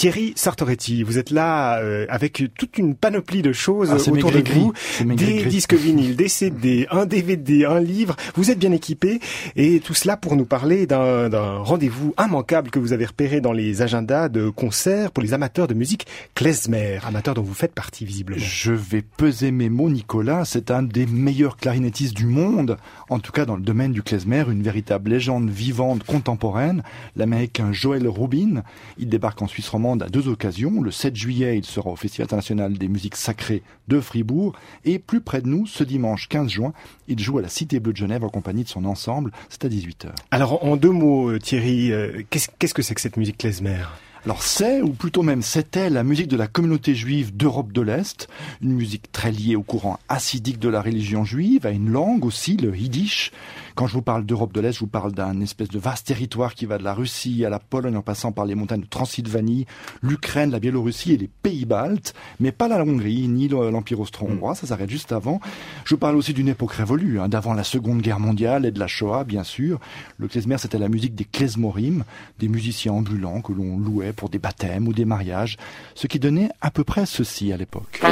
Thierry Sartoretti, vous êtes là avec toute une panoplie de choses autour de vous, des disques vinyles, des CD, un DVD, un livre. Vous êtes bien équipés et tout cela pour nous parler d'un rendez-vous immanquable que vous avez repéré dans les agendas de concerts pour les amateurs de musique klezmer, amateurs dont vous faites partie visiblement. Je vais peser mes mots, Nicolas. C'est un des meilleurs clarinettistes du monde, en tout cas dans le domaine du klezmer, une véritable légende vivante contemporaine, l'américain Joel Rubin. Il débarque en Suisse romande à 2 occasions. Le 7 juillet, il sera au Festival international des musiques sacrées de Fribourg. Et plus près de nous, ce dimanche 15 juin, il joue à la Cité Bleue de Genève en compagnie de son ensemble. C'est à 18h. Alors, en 2 mots, Thierry, qu'est-ce que c'est que cette musique klezmer ? Alors c'est, ou plutôt même c'était, la musique de la communauté juive d'Europe de l'Est, une musique très liée au courant hassidique de la religion juive, à une langue aussi, le yiddish. Quand je vous parle d'Europe de l'Est, je vous parle d'un espèce de vaste territoire qui va de la Russie à la Pologne en passant par les montagnes de Transylvanie, l'Ukraine, la Biélorussie et les Pays-Baltes, mais pas la Hongrie ni l'Empire austro-hongrois, ça s'arrête juste avant. Je vous parle aussi d'une époque révolue, d'avant la Seconde Guerre mondiale et de la Shoah, bien sûr. Le klezmer, c'était la musique des klezmorim, des musiciens ambulants que l'on louait pour des baptêmes ou des mariages, ce qui donnait à peu près ceci à l'époque.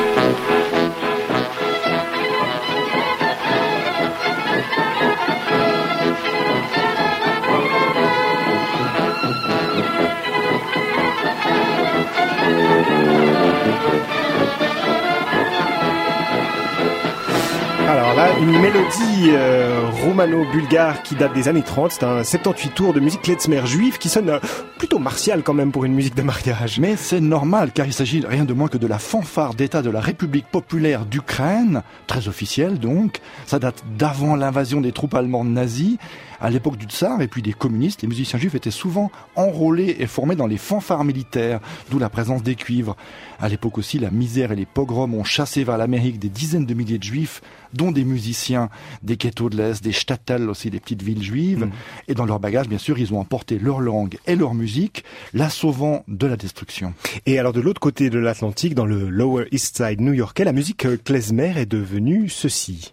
Alors là, une mélodie romano-bulgare qui date des années 30. C'est un 78 tours de musique klezmer juive qui sonne plutôt martial quand même pour une musique de mariage. Mais c'est normal car il s'agit rien de moins que de la fanfare d'État de la République populaire d'Ukraine, très officielle donc. Ça date d'avant l'invasion des troupes allemandes nazies. À l'époque du tsar et puis des communistes, les musiciens juifs étaient souvent enrôlés et formés dans les fanfares militaires, d'où la présence des cuivres. À l'époque aussi, la misère et les pogroms ont chassé vers l'Amérique des dizaines de milliers de juifs, dont des musiciens des ghettos de l'Est, des shtetl aussi, des petites villes juives. Et dans leur bagage, bien sûr, ils ont emporté leur langue et leur musique, la sauvant de la destruction. Et alors de l'autre côté de l'Atlantique, dans le Lower East Side new-yorkais, la musique klezmer est devenue ceci.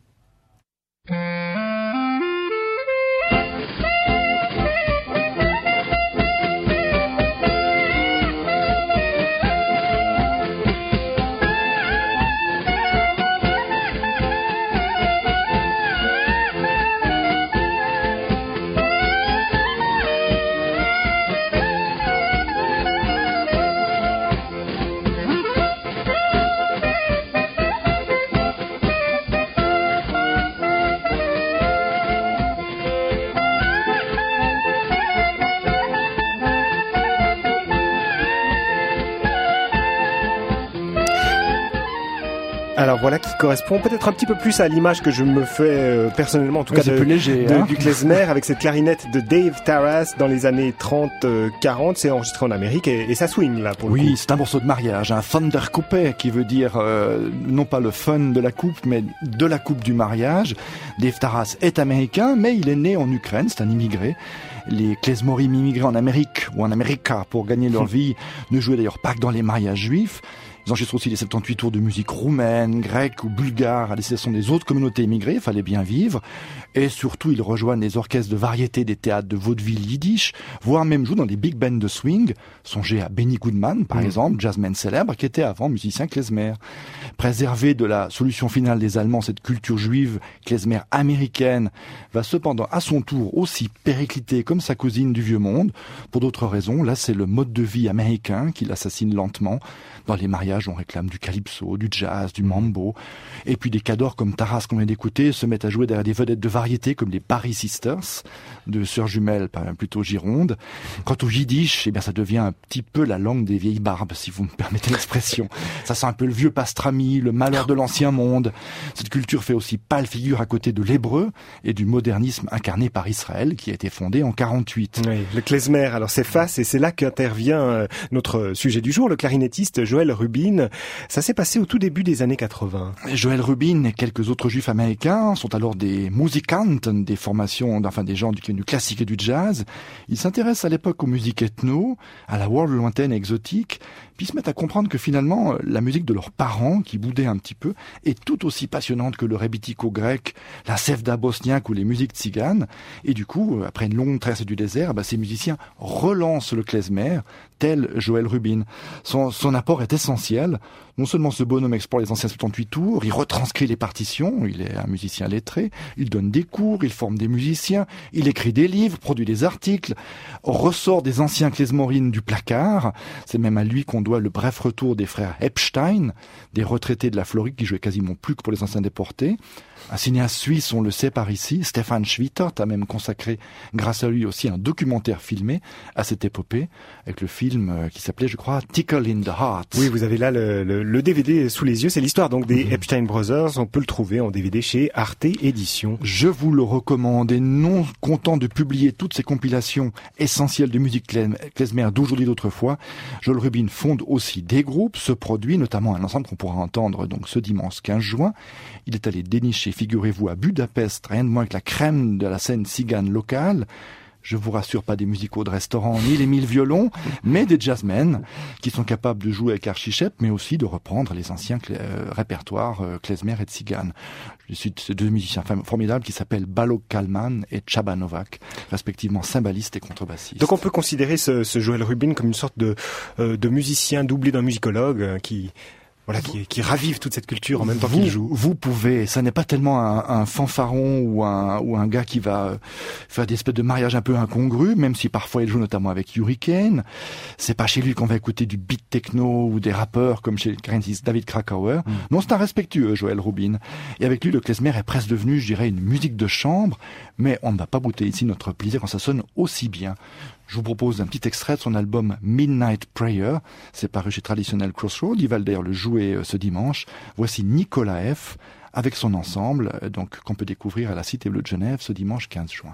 Alors voilà qui correspond peut-être un petit peu plus à l'image que je me fais personnellement, en tout cas plus léger, du klezmer, avec cette clarinette de Dave Taras dans les années 30-40. C'est enregistré en Amérique et ça swing là pour le coup. Oui, c'est un morceau de mariage, un Thunderkuppe qui veut dire non pas le fun de la coupe, mais de la coupe du mariage. Dave Taras est américain, mais il est né en Ukraine, c'est un immigré. Les klezmorim immigrés en Amérique ou en America pour gagner leur vie ne jouaient d'ailleurs pas que dans les mariages juifs. Ils enregistrent aussi les 78 tours de musique roumaine, grecque ou bulgare à destination des autres communautés immigrées, il fallait bien vivre. Et surtout, ils rejoignent les orchestres de variété des théâtres de vaudeville yiddish, voire même jouent dans des big bands de swing. Songez à Benny Goodman, par exemple, jazzman célèbre, qui était avant musicien klezmer. Préserver de la solution finale des Allemands cette culture juive klezmer américaine va cependant à son tour aussi péricliter comme sa cousine du vieux monde. Pour d'autres raisons, là c'est le mode de vie américain qui l'assassine lentement. Dans les mariages, on réclame du calypso, du jazz, du mambo. Et puis des cadors comme Taras qu'on vient d'écouter se mettent à jouer derrière des vedettes de variété comme les Barry Sisters, de sœurs jumelles, plutôt girondes. Quant au yiddish, eh bien ça devient un petit peu la langue des vieilles barbes, si vous me permettez l'expression. Ça sent un peu le vieux pastrami, le malheur de l'ancien monde. Cette culture fait aussi pâle figure à côté de l'hébreu et du modernisme incarné par Israël, qui a été fondé en 48. Oui, le klezmer, alors s'efface et c'est là qu'intervient notre sujet du jour, le clarinettiste Joel Rubin. Rubin. Ça s'est passé au tout début des années 80. Joel Rubin et quelques autres juifs américains sont alors des musikanten, des formations, enfin des gens du classique et du jazz. Ils s'intéressent à l'époque aux musiques ethno, à la world lointaine et exotique, puis se mettent à comprendre que finalement, la musique de leurs parents, qui boudaient un petit peu, est tout aussi passionnante que le rebetiko grec, la sevda bosniaque ou les musiques tziganes. Et du coup, après une longue traversée du désert, ces musiciens relancent le klezmer, tel Joel Rubin. Son apport est essentiel. Non seulement ce bonhomme explore les anciens 78 tours, il retranscrit les partitions, il est un musicien lettré, il donne des cours, il forme des musiciens, il écrit des livres, produit des articles, ressort des anciens klezmorines du placard. C'est même à lui qu'on doit le bref retour des frères Epstein, des retraités de la Floride qui jouaient quasiment plus que pour les anciens déportés. Un cinéaste suisse, on le sait par ici, Stefan Schwittert, a même consacré, grâce à lui aussi, un documentaire filmé à cette épopée, avec le film qui s'appelait, je crois, Tickle in the Heart. Oui, vous avez là le DVD sous les yeux. C'est l'histoire donc des Epstein Brothers. On peut le trouver en DVD chez Arte Éditions. Je vous le recommande, et non content de publier toutes ces compilations essentielles de musique klezmer d'aujourd'hui d'autrefois, Joel Rubin fonde aussi des groupes, se produit notamment un ensemble qu'on pourra entendre donc ce dimanche 15 juin. Il est allé dénicher, figurez-vous, à Budapest, rien de moins que la crème de la scène tzigane locale. Je vous rassure, pas des musicaux de restaurant ni les 1000 violons, mais des jazzmen qui sont capables de jouer avec Archichep, mais aussi de reprendre les anciens répertoires klezmer et tzigane. Je cite ces deux musiciens formidables qui s'appellent Balog Kalman et Csaba Novak, respectivement cymbaliste et contrebassiste. Donc on peut considérer ce Joel Rubin comme une sorte de musicien doublé d'un musicologue qui ravive toute cette culture en même temps qu'il joue. Vous pouvez, ça n'est pas tellement un fanfaron ou un gars qui va faire des espèces de mariages un peu incongrus, même si parfois il joue notamment avec Hurricane. C'est pas chez lui qu'on va écouter du beat techno ou des rappeurs comme chez David Krakauer. Non, c'est un respectueux, Joel Rubin. Et avec lui, le klezmer est presque devenu, je dirais, une musique de chambre, mais on ne va pas bouter ici notre plaisir quand ça sonne aussi bien. Je vous propose un petit extrait de son album Midnight Prayer. C'est paru chez Traditional Crossroads. Il va d'ailleurs le jouer ce dimanche. Voici Nicolas F. avec son ensemble, donc qu'on peut découvrir à la Cité Bleue de Genève ce dimanche 15 juin.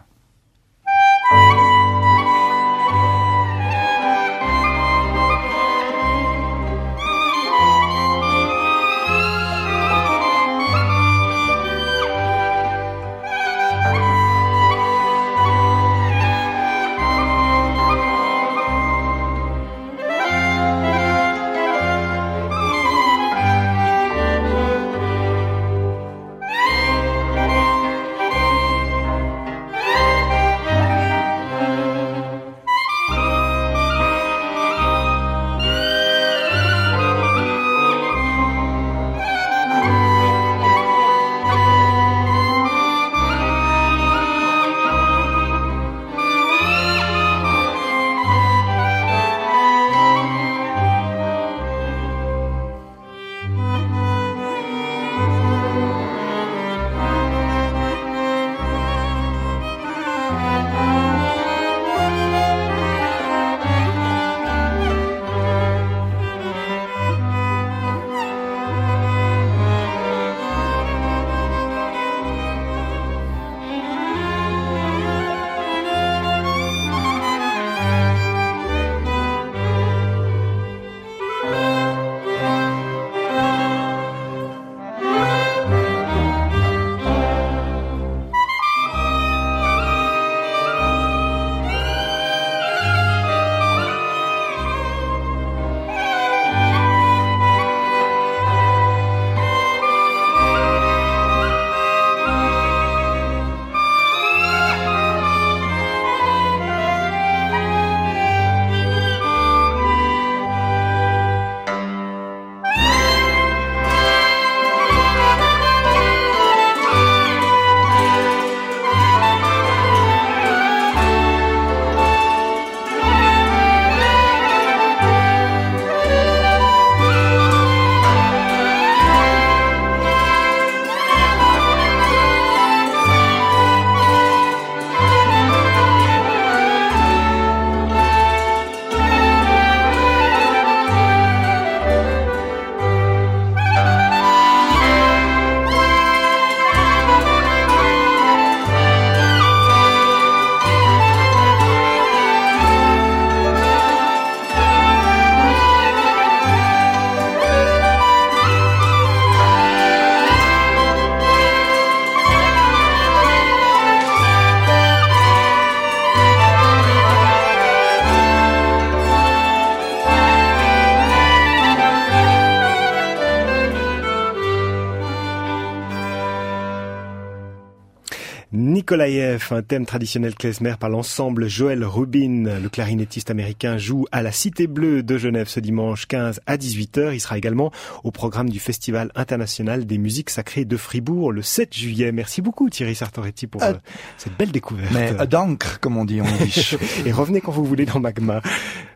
Nikolaïev, un thème traditionnel klezmer par l'ensemble Joël Rubin. Le clarinettiste américain joue à la Cité Bleue de Genève ce dimanche 15 à 18h. Il sera également au programme du Festival international des musiques sacrées de Fribourg le 7 juillet. Merci beaucoup Thierry Sartoretti pour cette belle découverte. Mais d'encre, comme on dit en Yiddish. Et revenez quand vous voulez dans Magma.